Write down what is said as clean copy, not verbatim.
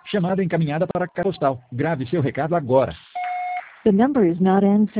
Chamada encaminhada para a caixa postal. Grave seu recado agora. The number is not answering.